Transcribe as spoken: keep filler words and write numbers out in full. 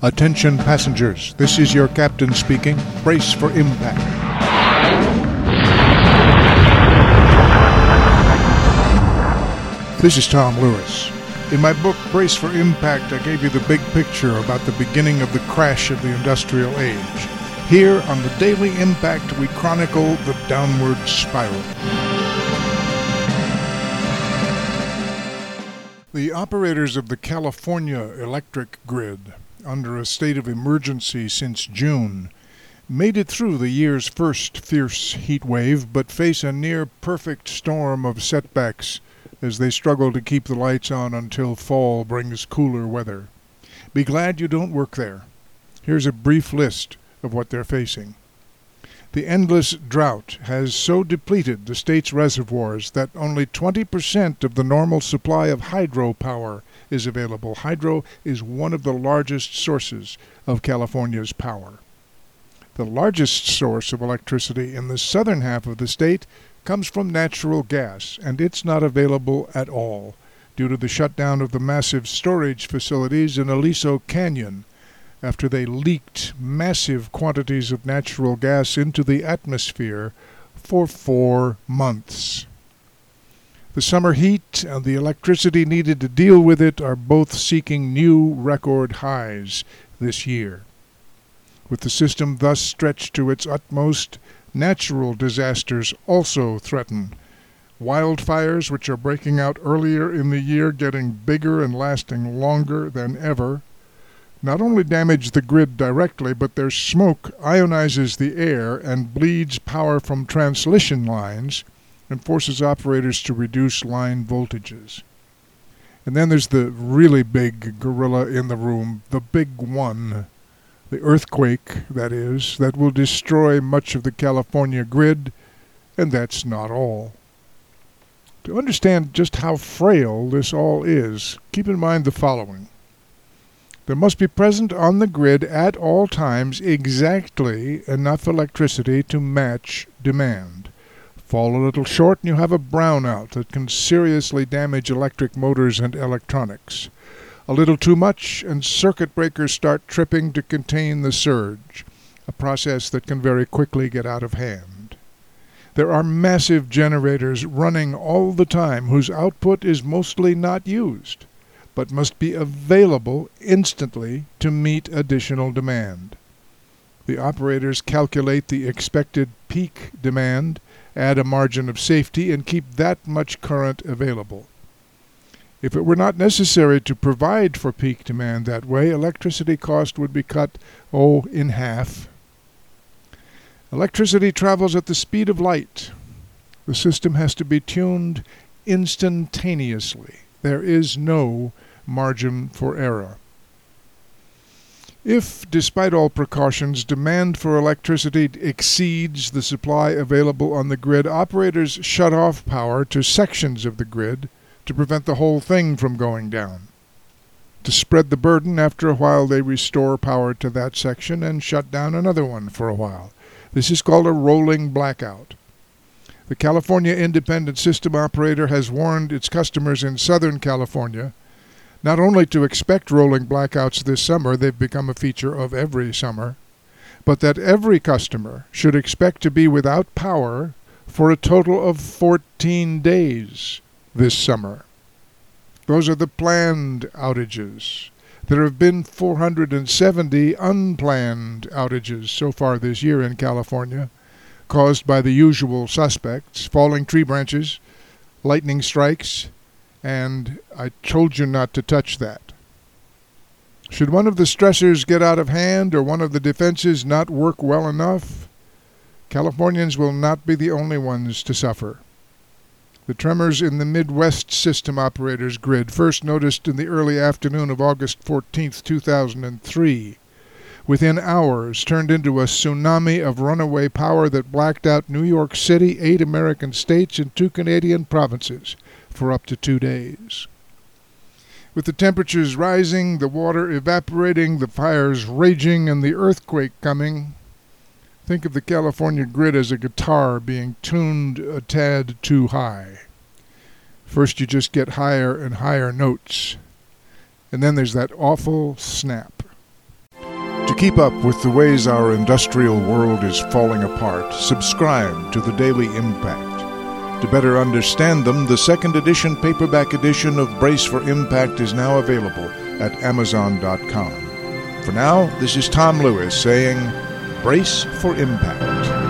Attention passengers, this is your captain speaking. Brace for impact. This is Tom Lewis. In my book, Brace for Impact, I gave you the big picture about the beginning of the crash of the industrial age. Here on the Daily Impact, we chronicle the downward spiral. The operators of the California electric grid, under a state of emergency since June, made it through the year's first fierce heat wave, but face a near-perfect storm of setbacks as they struggle to keep the lights on until fall brings cooler weather. Be glad you don't work there. Here's a brief list of what they're facing. The endless drought has so depleted the state's reservoirs that only twenty percent of the normal supply of hydropower is available. Hydro is one of the largest sources of California's power. The largest source of electricity in the southern half of the state comes from natural gas, and it's not available at all due to the shutdown of the massive storage facilities in Aliso Canyon after they leaked massive quantities of natural gas into the atmosphere for four months. The summer heat and the electricity needed to deal with it are both seeking new record highs this year. With the system thus stretched to its utmost, natural disasters also threaten. Wildfires, which are breaking out earlier in the year, getting bigger and lasting longer than ever, not only damage the grid directly, but their smoke ionizes the air and bleeds power from transmission lines and forces operators to reduce line voltages. And then there's the really big gorilla in the room, the big one, the earthquake, that is, that will destroy much of the California grid, and that's not all. To understand just how frail this all is, keep in mind the following. There must be present on the grid at all times exactly enough electricity to match demand. Fall a little short and you have a brownout that can seriously damage electric motors and electronics. A little too much and circuit breakers start tripping to contain the surge, a process that can very quickly get out of hand. There are massive generators running all the time whose output is mostly not used, but must be available instantly to meet additional demand. The operators calculate the expected peak demand, add a margin of safety, and keep that much current available. If it were not necessary to provide for peak demand that way, electricity cost would be cut, oh, in half. Electricity travels at the speed of light. The system has to be tuned instantaneously. There is no margin for error. If, despite all precautions, demand for electricity exceeds the supply available on the grid, operators shut off power to sections of the grid to prevent the whole thing from going down. To spread the burden, after a while they restore power to that section and shut down another one for a while. This is called a rolling blackout. The California Independent System Operator has warned its customers in Southern California not only to expect rolling blackouts this summer, they've become a feature of every summer, but that every customer should expect to be without power for a total of fourteen days this summer. Those are the planned outages. There have been four hundred seventy unplanned outages so far this year in California, caused by the usual suspects: falling tree branches, lightning strikes, and I told you not to touch that. Should one of the stressors get out of hand or one of the defenses not work well enough, Californians will not be the only ones to suffer. The tremors in the Midwest System Operators grid, first noticed in the early afternoon of August fourteenth, two thousand three, within hours turned into a tsunami of runaway power that blacked out New York City, eight American states, and two Canadian provinces for up to two days. With the temperatures rising, the water evaporating, the fires raging, and the earthquake coming, think of the California grid as a guitar being tuned a tad too high. First you just get higher and higher notes, and then there's that awful snap. To keep up with the ways our industrial world is falling apart, subscribe to the Daily Impact. To better understand them, the second edition paperback edition of Brace for Impact is now available at amazon dot com. For now, this is Tom Lewis saying, Brace for Impact.